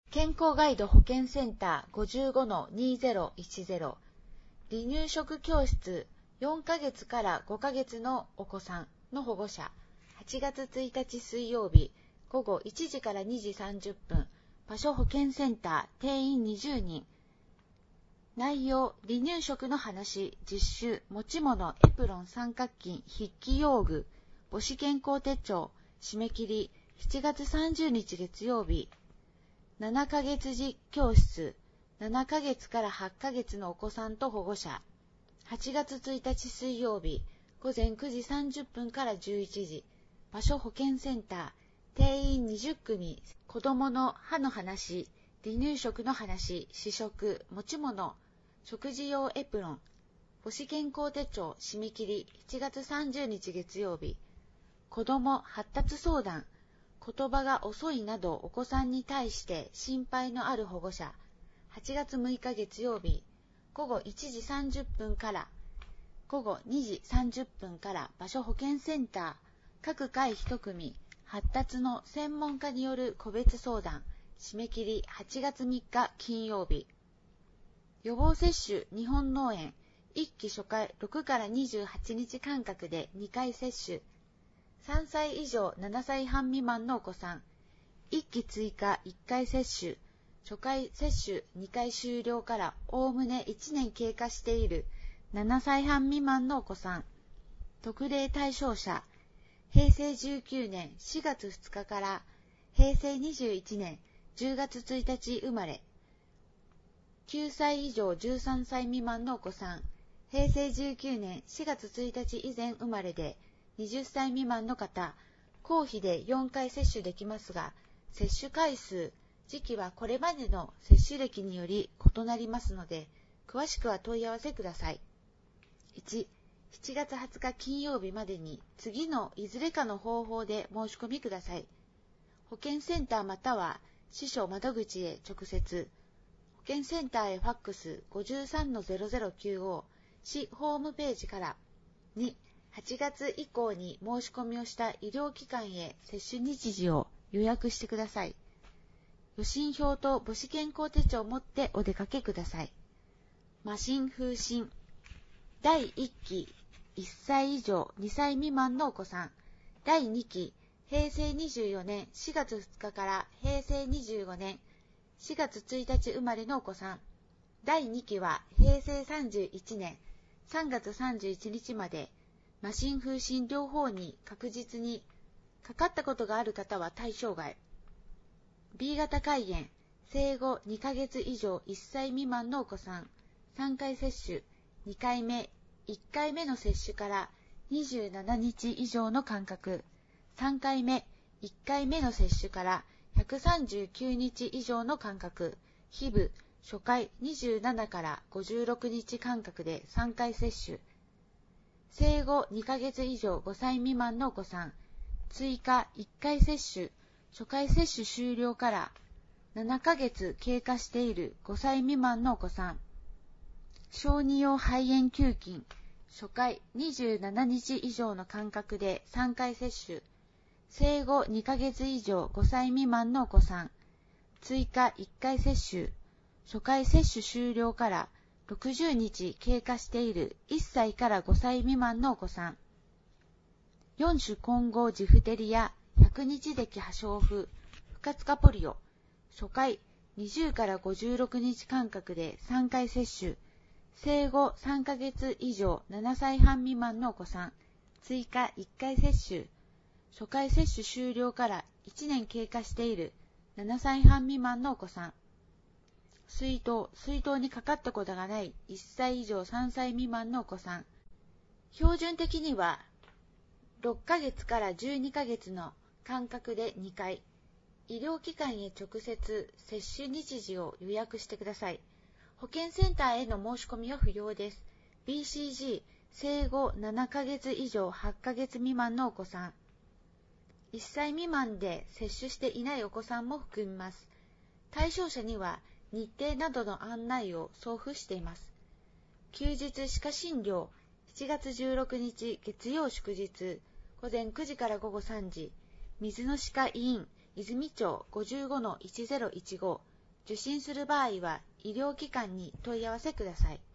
健康ガイド保健センター 55-2010 離乳食教室4ヶ月から5ヶ月のお子さんの保護者8月1日水曜日午後1時から2時30分場所保健センター定員20人内容離乳食の話実習持ち物エプロン三角巾筆記用具母子健康手帳締め切り7月30日月曜日7ヶ月児教室7ヶ月から8ヶ月のお子さんと保護者8月1日水曜日午前9時30分から11時場所保健センター定員20組子どもの歯の話離乳食の話試食持ち物食事用エプロン母子健康手帳締め切り7月30日月曜日子ども発達相談言葉が遅いなどお子さんに対して心配のある保護者8月6日月曜日午後1時30分から午後2時30分から場所保健センター各回1組発達の専門家による個別相談締め切り8月3日金曜日予防接種日本脳炎1期初回6から28日間隔で2回接種3歳以上7歳半未満のお子さん1期追加1回接種初回接種2回終了からおおむね1年経過している7歳半未満のお子さん特例対象者平成19年4月2日から平成21年10月1日生まれ9歳以上13歳未満のお子さん平成19年4月1日以前生まれで20歳未満の方、公費で4回接種できますが、接種回数、時期はこれまでの接種歴により異なりますので、詳しくは問い合わせください。1、7月20日金曜日までに次のいずれかの方法で申し込みください。保健センターまたは支所窓口へ直接、保健センターへファックス 53-0095 市ホームページから。2、8月以降に申し込みをした医療機関へ接種日時を予約してください。予診票と母子健康手帳を持ってお出かけください。麻疹風疹第1期1歳以上2歳未満のお子さん第2期平成24年4月2日から平成25年4月1日生まれのお子さん第2期は平成31年3月31日まで麻疹風疹両方に確実にかかったことがある方は対象外 B 型肝炎生後2ヶ月以上1歳未満のお子さん3回接種2回目1回目の接種から27日以上の間隔3回目1回目の接種から139日以上の間隔非部初回27から56日間隔で3回接種生後2ヶ月以上5歳未満のお子さん追加1回接種初回接種終了から7ヶ月経過している5歳未満のお子さん小児用肺炎球菌初回27日以上の間隔で3回接種生後2ヶ月以上5歳未満のお子さん追加1回接種初回接種終了から60日経過している1歳から5歳未満のお子さん4種混合ジフテリア100日滴破傷風不活化ポリオ初回20から56日間隔で3回接種生後3ヶ月以上7歳半未満のお子さん追加1回接種初回接種終了から1年経過している7歳半未満のお子さん水筒にかかったことがない1歳以上3歳未満のお子さん標準的には6ヶ月から12ヶ月の間隔で2回医療機関へ直接接種日時を予約してください保健センターへの申し込みは不要です BCG 生後7ヶ月以上8ヶ月未満のお子さん1歳未満で接種していないお子さんも含みます対象者には日程などの案内を送付しています。休日歯科診療7月16日月曜祝日午前9時から午後3時水野歯科医院泉町 55-1015 受診する場合は医療機関に問い合わせください。